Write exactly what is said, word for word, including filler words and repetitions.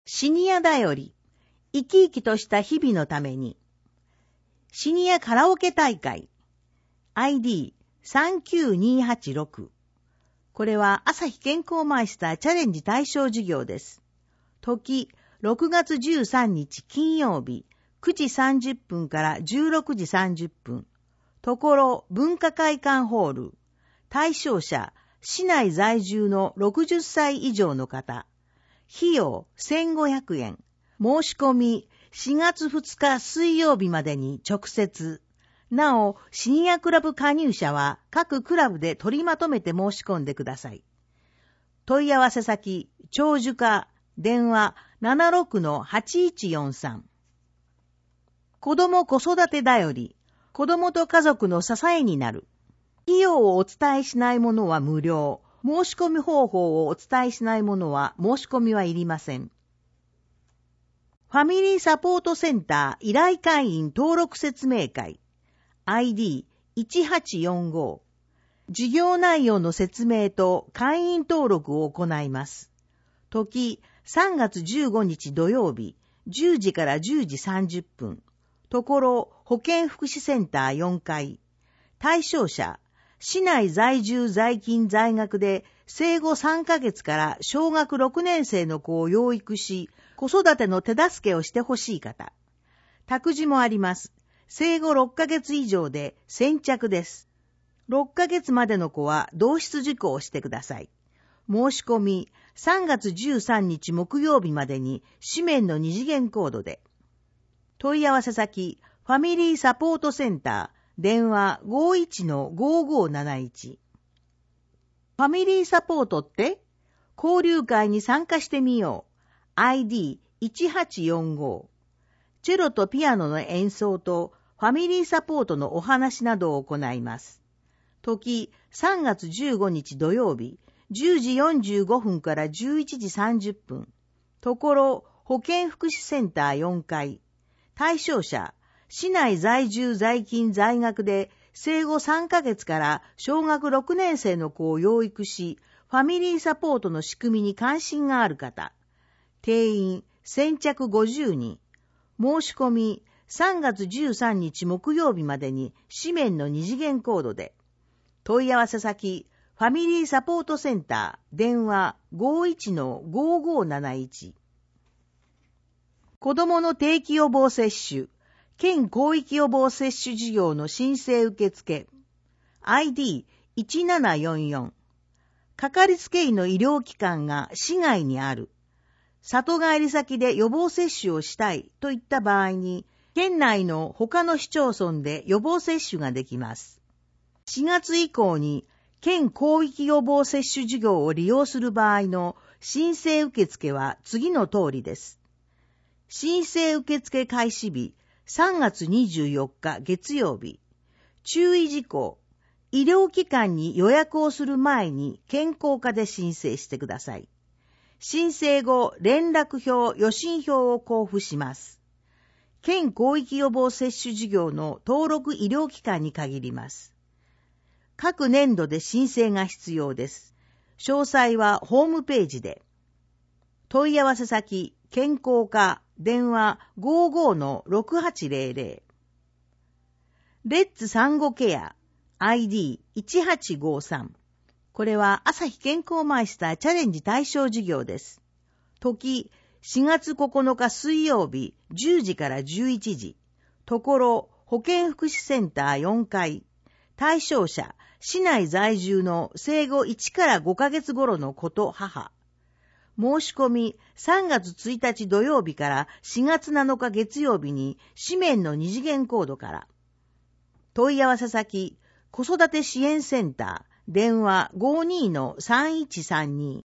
シニアだより、生き生きとした日々のために。シニアカラオケ大会。アイディーさんきゅうにはちろく。これは朝日健康マイスターチャレンジ対象事業です。時、ろくがつじゅうさんにち金曜日、くじさんじゅっぷんからじゅうろくじさんじゅっぷん。ところ文化会館ホール。対象者、市内在住のろくじゅっさい以上の方。費用せんごひゃくえん。申し込みしがつふつか水曜日までに直接。なお、シニアクラブ加入者は各クラブで取りまとめて申し込んでください。問い合わせ先、長寿課、電話 ななろくのはちいちよんさん。子ども子育てだより、子どもと家族の支えになる。費用をお伝えしないものは無料。申し込み方法をお伝えしないものは申し込みはいりません。ファミリーサポートセンター依頼会員登録説明会 アイディーいちはちよんご。事業内容の説明と会員登録を行います。時さんがつじゅうごにち土曜日じゅうじからじゅうじさんじゅっぷん。ところ保健福祉センターよんかい。対象者、市内在住在勤在学で生後さんかげつから小学ろくねんせいの子を養育し、子育ての手助けをしてほしい方。託児もあります。生後ろっかげつ以上で先着です。ろっかげつまでの子は同室受講をしてください。申し込みさんがつじゅうさんにち木曜日までに紙面の二次元コードで。問い合わせ先、ファミリーサポートセンター、電話 ごいちのごごなないち。ファミリーサポートって交流会に参加してみよう。アイディーいちはちよんご。チェロとピアノの演奏とファミリーサポートのお話などを行います。時さんがつじゅうごにち土曜日じゅうじよんじゅうごふんからじゅういちじさんじゅっぷん。ところ保健福祉センターよんかい。対象者、市内在住在勤在学で生後さんかげつから小学ろくねんせいの子を養育し、ファミリーサポートの仕組みに関心がある方。定員先着ごじゅうにん。申し込みさんがつじゅうさんにち木曜日までに紙面の二次元コードで。問い合わせ先、ファミリーサポートセンター、電話 ごいちのごごなないち。子どもの定期予防接種、県広域予防接種事業の申請受付 アイディーいちななよんよん。かかりつけ医の医療機関が市外にある。里帰り先で予防接種をしたいといった場合に、県内の他の市町村で予防接種ができます。しがつ以降に県広域予防接種事業を利用する場合の申請受付は次の通りです。申請受付開始日、さんがつにじゅうよっか月曜日。注意事項、医療機関に予約をする前に健康課で申請してください。申請後、連絡票、予診票を交付します。県広域予防接種事業の登録医療機関に限ります。各年度で申請が必要です。詳細はホームページで。問い合わせ先、健康課、電話 ごごのろくはちぜろぜろ。レッツ産後ケア アイディーいちはちごさん。これは朝日健康マイスターチャレンジ対象事業です。時しがつここのか水曜日じゅうじからじゅういちじ。ところ保健福祉センターよんかい。対象者、市内在住の生後いちからごかげつ頃の子と母。申し込みさんがつついたち土曜日からしがつなのか月曜日に紙面の二次元コードから。問い合わせ先、子育て支援センター、電話 ごにのさんいちさんに。